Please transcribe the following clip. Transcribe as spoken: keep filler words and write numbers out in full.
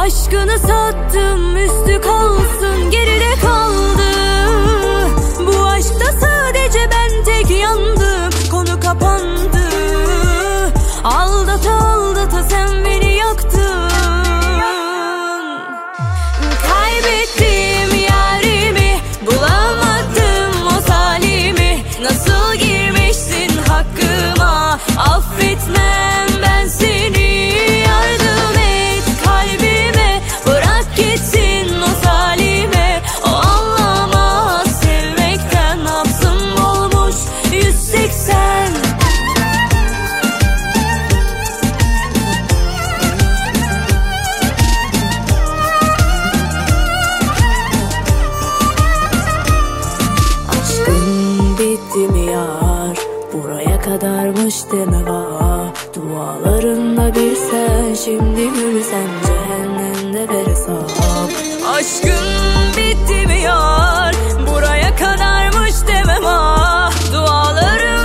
Aşkını sattım, üstü kalsın geride kaldı. Bu aşkta sadece ben tek yandım, konu kapandı. Aldata aldata sen beni yaktın. Kaybettim yarimi, bulamadım o talimi. Nasıl girmişsin hakkıma, affetmem ben seni. Yardım et kalbime, bırak gitsin o zalime. O anlamaz sevmekten, nabzım olmuş yüz seksen. Aşkın bitti mi yar, buraya kadarmış deme var. Dualarınla bir sen, şimdi gülsen cehennemde ver hesap. Aşkın bitti mi yar, buraya kadarmış demem ah. Dualarım